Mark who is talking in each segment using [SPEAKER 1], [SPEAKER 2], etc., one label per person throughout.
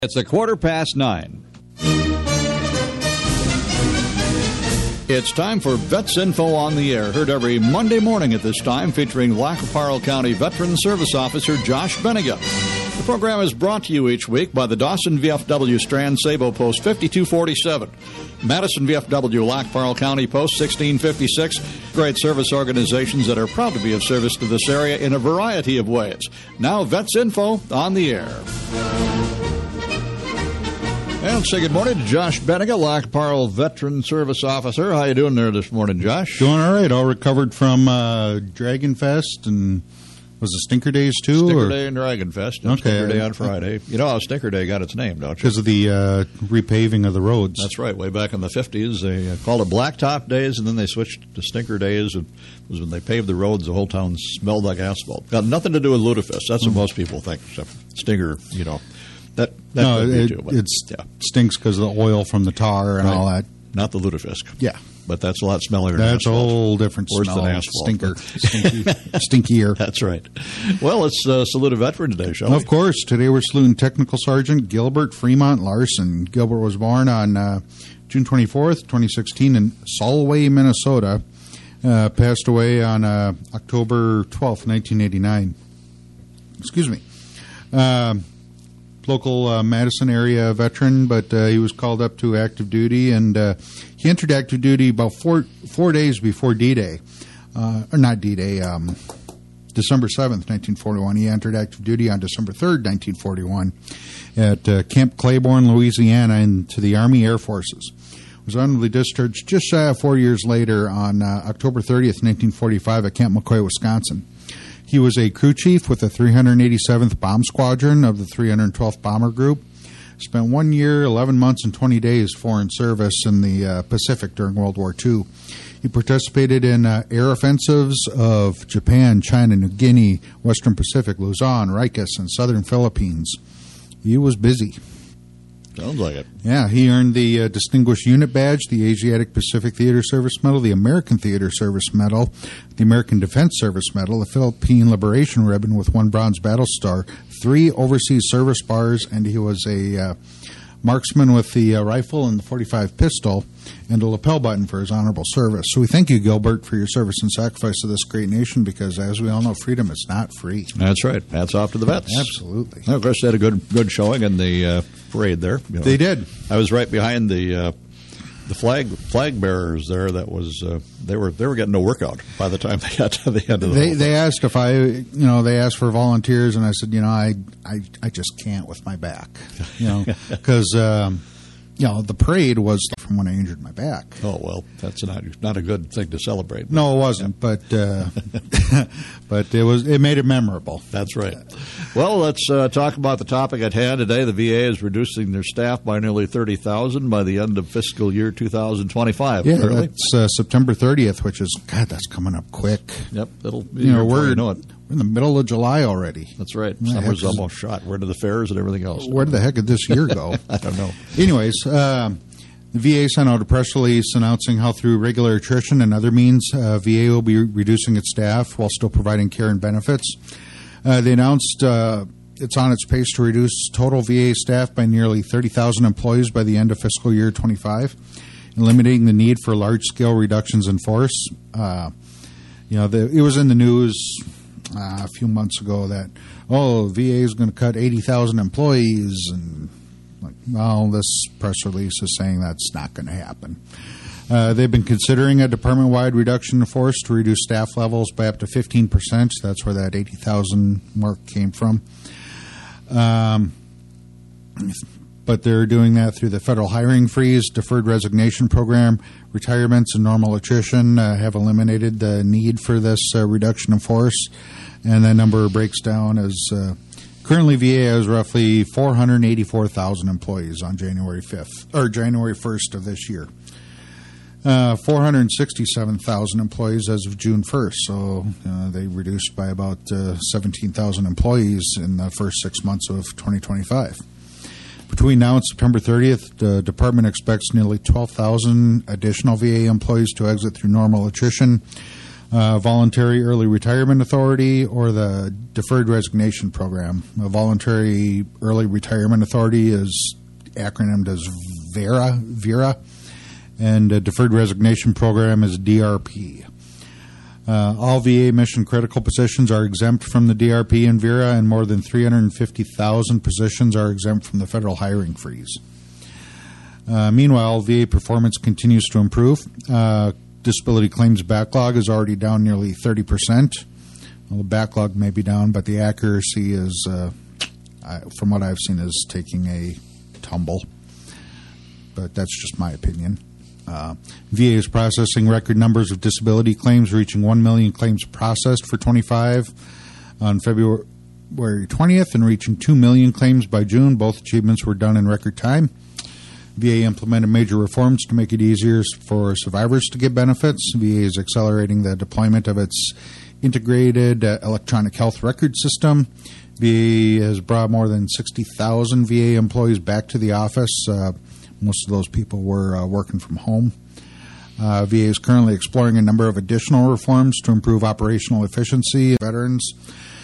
[SPEAKER 1] It's 9:15. It's time for Vets Info on the Air, heard every Monday morning at this time, featuring Lac Parle County Veteran Service Officer Josh Benniga. The program is brought to you each week by the Dawson VFW Strand Sabo Post 5247, Madison VFW Lac Parle County Post 1656, great service organizations that are proud to be of service to this area in a variety of ways. Now, Vets Info on the Air. And let's say good morning to Josh Benniga, Lac Parle Veteran Service Officer. How you doing there this morning, Josh?
[SPEAKER 2] Doing all right. All recovered from Dragon Fest, and was it Stinker Days too?
[SPEAKER 1] Stinker Day and Dragon Fest. And
[SPEAKER 2] okay.
[SPEAKER 1] Stinker Day on Friday. You know how Stinker Day got its name, don't you?
[SPEAKER 2] Because of the repaving of the roads.
[SPEAKER 1] That's right. Way back in the 50s, they called it Blacktop Days, and then they switched to Stinker Days. It was when they paved the roads, the whole town smelled like asphalt. Got nothing to do with Lutefisk. That's what most people think. So Stinker, you know. That
[SPEAKER 2] no, it stinks because of the oil from the tar and all that.
[SPEAKER 1] Not the Lutefisk.
[SPEAKER 2] Yeah.
[SPEAKER 1] But that's a lot smellier than
[SPEAKER 2] That's
[SPEAKER 1] asphalt.
[SPEAKER 2] a whole different
[SPEAKER 1] smell.
[SPEAKER 2] Worse
[SPEAKER 1] than asphalt.
[SPEAKER 2] Stinker. Stinkier.
[SPEAKER 1] That's right. Well, let's salute a veteran today, shall we?
[SPEAKER 2] Of course. Today we're saluting Technical Sergeant Gilbert Fremont Larson. Gilbert was born on June 24th, 2016 in Solway, Minnesota. Passed away on October 12th, 1989. Excuse me. Local Madison area veteran, but he was called up to active duty, and he entered active duty about four days before D-Day. Or not D-Day, December 7th, 1941. He entered active duty on December 3rd, 1941 at Camp Claiborne, Louisiana, into the Army Air Forces. Was honorably discharged just shy of 4 years later on October 30th, 1945 at Camp McCoy, Wisconsin. He was a crew chief with the 387th Bomb Squadron of the 312th Bomber Group. Spent 1 year, 11 months, and 20 days foreign service in the Pacific during World War II. He participated in air offensives of Japan, China, New Guinea, Western Pacific, Luzon, Rikers, and Southern Philippines. He was busy.
[SPEAKER 1] Sounds like it.
[SPEAKER 2] Yeah, he earned the Distinguished Unit Badge, the Asiatic Pacific Theater Service Medal, the American Theater Service Medal, the American Defense Service Medal, the Philippine Liberation Ribbon with 1 Bronze Battle Star, 3 Overseas Service Bars, and he was a marksman with the rifle and the .45 pistol, and a lapel button for his honorable service. So we thank you, Gilbert, for your service and sacrifice to this great nation, because as we all know, freedom is not free.
[SPEAKER 1] That's right. Hats off to the vets.
[SPEAKER 2] Absolutely.
[SPEAKER 1] Well, of course, they had a good showing in the parade there. You know,
[SPEAKER 2] they did.
[SPEAKER 1] I was right behind the flag bearers there. That was they were getting a workout by the time they got to the end of the.
[SPEAKER 2] They asked if they asked for volunteers, and I said, I just can't with my back, because the parade was from when I injured my back.
[SPEAKER 1] Oh well, that's not a good thing to celebrate.
[SPEAKER 2] No, it wasn't, but but it made it memorable.
[SPEAKER 1] That's right. Well, let's talk about the topic at hand today. The VA is reducing their staff by nearly 30,000 by the end of fiscal year 2025.
[SPEAKER 2] Yeah,
[SPEAKER 1] currently.
[SPEAKER 2] That's September 30th, which is that's coming up quick.
[SPEAKER 1] Yep, it'll be
[SPEAKER 2] we're
[SPEAKER 1] it.
[SPEAKER 2] We're in the middle of July already.
[SPEAKER 1] That's right. Summer's almost shot. Where do the fairs and everything else?
[SPEAKER 2] Where did the heck did this year go?
[SPEAKER 1] I don't know.
[SPEAKER 2] Anyways, the VA sent out a press release announcing how through regular attrition and other means, VA will be reducing its staff while still providing care and benefits. They announced it's on its pace to reduce total VA staff by nearly 30,000 employees by the end of fiscal year 25, eliminating the need for large-scale reductions in force. It was in the news a few months ago that, VA is going to cut 80,000 employees, and this press release is saying that's not going to happen. They've been considering a department-wide reduction in force to reduce staff levels by up to 15%. That's where that 80,000 mark came from. But they're doing that through the federal hiring freeze, deferred resignation program, retirements, and normal attrition have eliminated the need for this reduction in force. And that number breaks down as currently VA has roughly 484,000 employees on January 1st of this year. 467,000 employees as of June 1st. So they reduced by about 17,000 employees in the first 6 months of 2025. Between now and September 30th, the department expects nearly 12,000 additional VA employees to exit through normal attrition. Voluntary Early Retirement Authority, or the Deferred Resignation Program. A Voluntary Early Retirement Authority is acronymed as VERA, and a Deferred Resignation Program is DRP. All VA mission-critical positions are exempt from the DRP and VERA, and more than 350,000 positions are exempt from the federal hiring freeze. Meanwhile, VA performance continues to improve. Disability claims backlog is already down nearly 30%. Well, the backlog may be down, but the accuracy is, from what I've seen, is taking a tumble. But that's just my opinion. VA is processing record numbers of disability claims, reaching 1 million claims processed for 25 on February 20th and reaching 2 million claims by June. Both achievements were done in record time. VA implemented major reforms to make it easier for survivors to get benefits. VA is accelerating the deployment of its integrated electronic health record system. VA has brought more than 60,000 VA employees back to the office. Most of those people were working from home. VA is currently exploring a number of additional reforms to improve operational efficiency of veterans.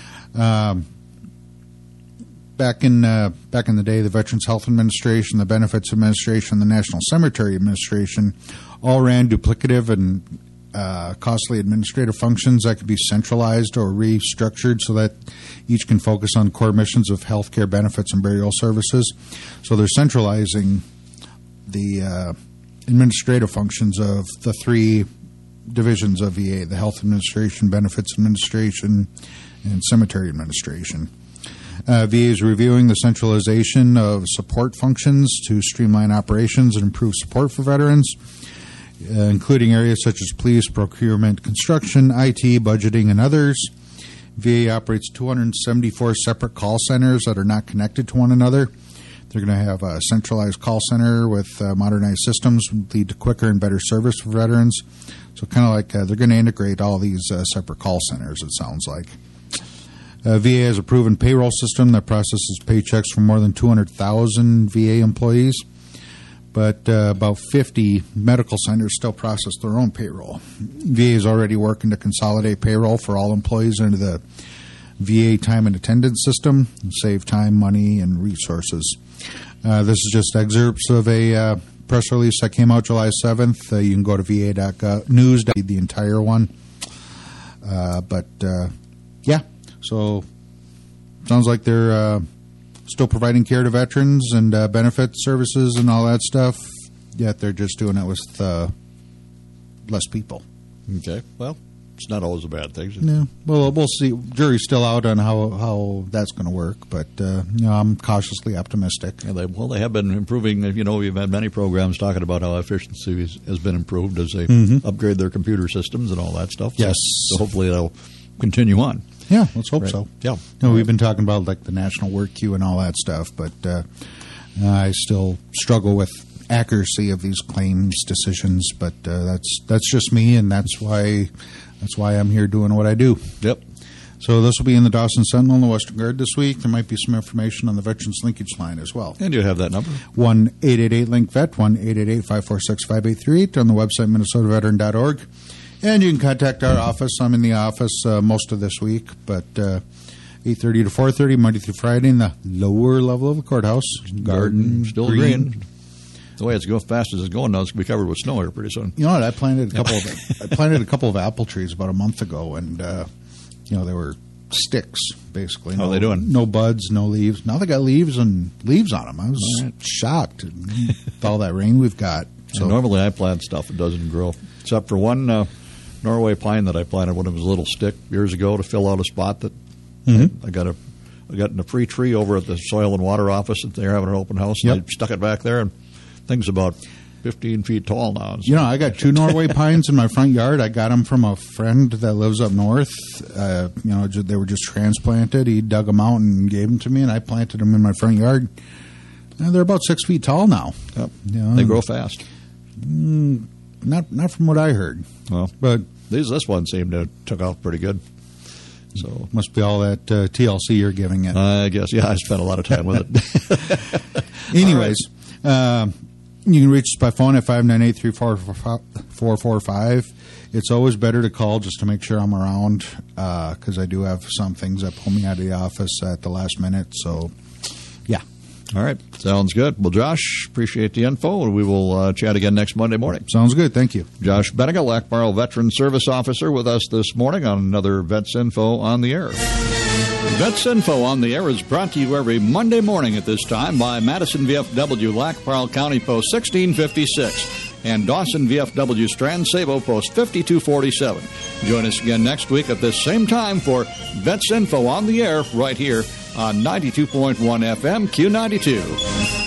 [SPEAKER 2] Back in the day, the Veterans Health Administration, the Benefits Administration, the National Cemetery Administration all ran duplicative and costly administrative functions that could be centralized or restructured so that each can focus on core missions of healthcare benefits and burial services. So they're centralizing the administrative functions of the three divisions of VA, the Health Administration, Benefits Administration, and Cemetery Administration. VA is reviewing the centralization of support functions to streamline operations and improve support for veterans, including areas such as police, procurement, construction, IT, budgeting, and others. VA operates 274 separate call centers that are not connected to one another. They're going to have a centralized call center with modernized systems, lead to quicker and better service for veterans. So kind of like they're going to integrate all these separate call centers, it sounds like. VA has a proven payroll system that processes paychecks from more than 200,000 VA employees, but about 50 medical centers still process their own payroll. VA is already working to consolidate payroll for all employees into the VA time and attendance system and save time, money, and resources. This is just excerpts of a press release that came out July 7th. You can go to va.news to read the entire one. Yeah. So, sounds like they're still providing care to veterans and benefit services and all that stuff, yet they're just doing it with less people.
[SPEAKER 1] Okay. Well, it's not always a bad thing.
[SPEAKER 2] Yeah. Well, we'll see. Jury's still out on how that's going to work, but I'm cautiously optimistic.
[SPEAKER 1] Yeah, they have been improving. We've had many programs talking about how efficiency has been improved as they upgrade their computer systems and all that stuff.
[SPEAKER 2] Yes.
[SPEAKER 1] So hopefully that'll continue on.
[SPEAKER 2] Yeah, let's hope so.
[SPEAKER 1] Yeah.
[SPEAKER 2] We've been talking about like the national work queue and all that stuff, but I still struggle with accuracy of these claims decisions. But that's just me, and that's why I'm here doing what I do.
[SPEAKER 1] Yep.
[SPEAKER 2] So this will be in the Dawson Sentinel and the Western Guard this week. There might be some information on the Veterans Linkage line as well.
[SPEAKER 1] And you have that number?
[SPEAKER 2] 1-888-LINK-VET, 1-888-546-5838 on the website minnesotaveteran.org. And you can contact our office. I'm in the office most of this week, but 8:30 to 4:30, Monday through Friday, in the lower level of the courthouse. Garden
[SPEAKER 1] still green. The way it's going fast as it's going now, it's going to be covered with snow here pretty soon.
[SPEAKER 2] You know what? I planted a couple of apple trees about a month ago, and they were sticks basically.
[SPEAKER 1] How are they doing?
[SPEAKER 2] No buds, no leaves. Now they got leaves on them. I was shocked with all that rain we've got.
[SPEAKER 1] So normally I plant stuff that doesn't grow, except for one Norway pine that I planted when it was a little stick years ago to fill out a spot that I got in a free tree over at the Soil and Water office that they're having an open house. And I stuck it back there, and thing's about 15 feet tall now.
[SPEAKER 2] So. I got 2 Norway pines in my front yard. I got them from a friend that lives up north. They were just transplanted. He dug them out and gave them to me, and I planted them in my front yard. And they're about 6 feet tall now.
[SPEAKER 1] Yep. They grow fast.
[SPEAKER 2] Not from what I heard.
[SPEAKER 1] Well, but this one seemed to took off pretty good. So
[SPEAKER 2] must be all that TLC you're giving it.
[SPEAKER 1] I guess. Yeah, I spent a lot of time with it.
[SPEAKER 2] Anyways, You can reach us by phone at 598-3445. It's always better to call just to make sure I'm around because I do have some things that pull me out of the office at the last minute. So, yeah.
[SPEAKER 1] All right. Sounds good. Well, Josh, appreciate the info, and we will chat again next Monday morning.
[SPEAKER 2] Sounds good. Thank you.
[SPEAKER 1] Josh Benega, Lac-Barle Veteran Service Officer, with us this morning on another Vets Info on the Air. Vets Info on the Air is brought to you every Monday morning at this time by Madison VFW, Lac-Barle County Post 1656. And Dawson VFW Strand Sabo Post 5247. Join us again next week at this same time for Vets Info on the Air right here on 92.1 FM Q92.